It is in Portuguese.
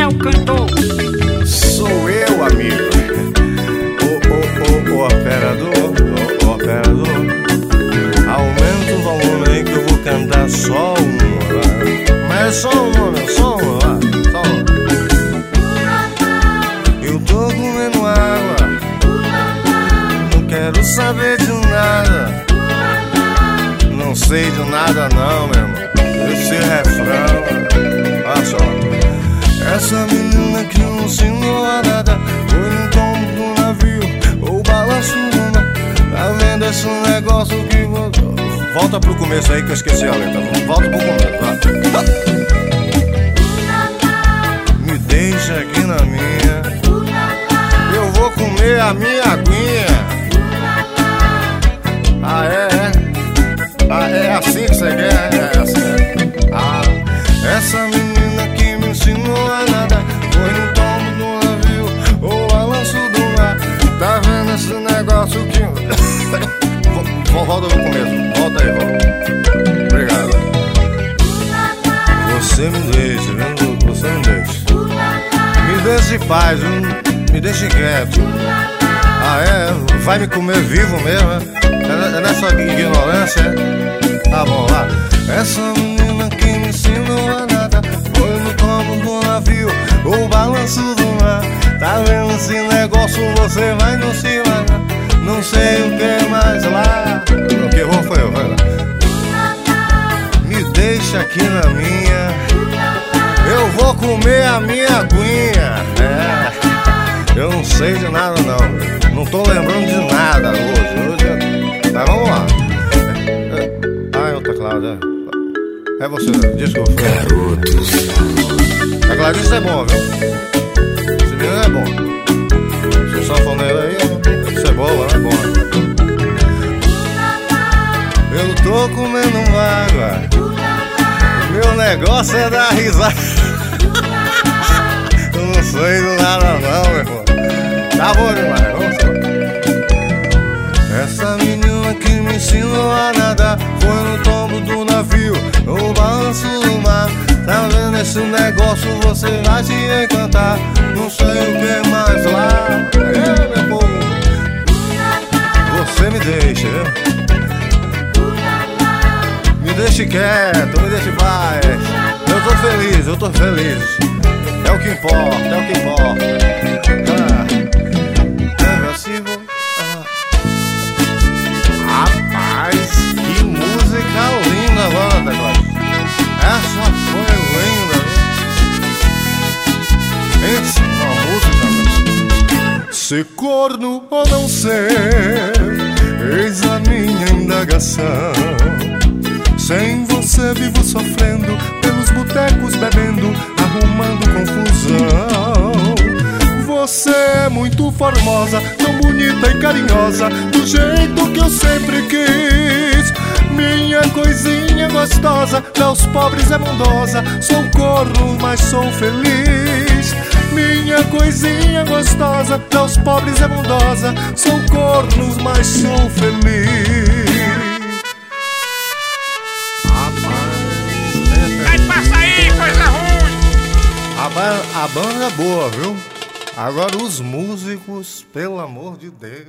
o cantor. Sou eu, amigo. O operador, o operador. Aumenta o volume aí que eu vou cantar só uma. Mas é só uma, só uma. Eu tô comendo água, não quero saber de nada. Não sei de nada não, meu irmão. Esse refrão, olha só. Essa menina que não ensinou a nada foi no tombo do navio ou balanço do mar. Tá vendo esse negócio que... Volta pro começo aí que eu esqueci a letra. Volta pro começo, vai. Me deixa aqui na minha. Eu vou comer a minha aguinha. Ah, é assim que você quer? É assim. Ah, essa menina que me ensinou a nada foi no tombo do navio ou balanço do mar. Tá vendo esse negócio que... Volta no começo, volta aí, volta. Obrigado. Você me deixa, viu? Você me deixa. Me deixa em paz, viu? Me deixa quieto. Ah, é? Vai me comer vivo mesmo, é? É nessa ignorância, é? Tá bom, lá. Essa menina que me ensinou a nada foi no tombo do navio ou balanço do mar. Tá vendo esse negócio, você vai no cima. Não sei o que mais lá. O que errou foi eu, vai lá. Me deixa aqui na minha. Eu vou comer a minha aguinha. É, eu não sei de nada não. Não tô lembrando de nada hoje. Mas vamos lá. Ah, é o teclado, é você, desculpa. Garotos. Tecladinho, isso é bom, viu? Esse menino é bom. Seu sanfoneiro aí, isso é boa, é bom. Eu tô comendo água. Meu negócio é dar risada. Eu não sei de nada não, meu irmão. Tá bom demais, vamos lá. Essa menina que me ensinou a nadar foi no tombo do navio, no balanço do mar. Tá vendo esse negócio, você vai se encantar. Não sei o que mais lá. É, meu povo. Você me deixa, viu? Me deixe quieto, me deixe em paz. Eu tô feliz, eu tô feliz. É o que importa, é o que importa. Rapaz, que música linda agora, Teclado. Essa foi linda. Pensa uma música. Ser corno ou não ser, eis a minha indagação. Sem você vivo sofrendo, pelos botecos bebendo, arrumando confusão. Você é muito formosa, tão bonita e carinhosa, do jeito que eu sempre quis. Minha coisinha gostosa, aos pobres é bondosa, sou corno, mas sou feliz. Minha coisinha gostosa, aos pobres é bondosa, sou corno, mas sou feliz. Vai passar aí, coisa ruim. A banda é boa, viu? Agora os músicos, pelo amor de Deus.